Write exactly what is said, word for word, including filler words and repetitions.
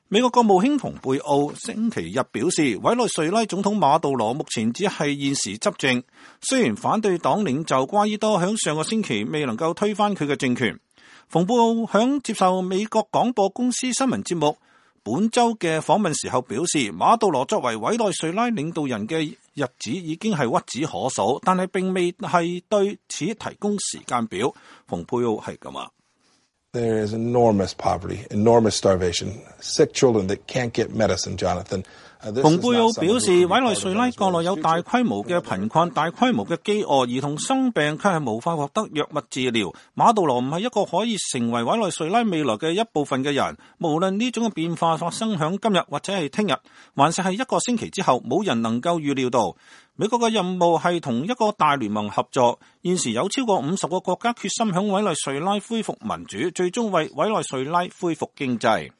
美國國務卿蓬佩奧星期日表示，委內瑞拉總統馬杜羅目前只係現時執政，雖然反對黨領袖瓜伊多響上個星期未能夠推翻佢嘅政權。蓬佩奧響接受美國廣播公司新聞節目本周嘅訪問時候表示，馬杜羅作為委內瑞拉領導人嘅日子已經係屈指可數，但係並未係對此提供時間表。蓬佩奧係咁話。 There is enormous poverty, enormous starvation, sick children that can't get medicine, Jonathan. 蓬佩奧表示，委內瑞拉國內有大規模嘅貧困、大規模嘅飢餓，兒童生病卻係無法獲得藥物治療。馬杜羅唔係一個可以成為委內瑞拉未來嘅一部分嘅人，無論呢種嘅變化發生響今日或者係聽日，還是係一個星期之後，冇人能夠預料到。美國嘅任務係同一個大聯盟合作，現時有超過五十個國家決心響委內瑞拉恢復民主，最終為委內瑞拉恢復經濟。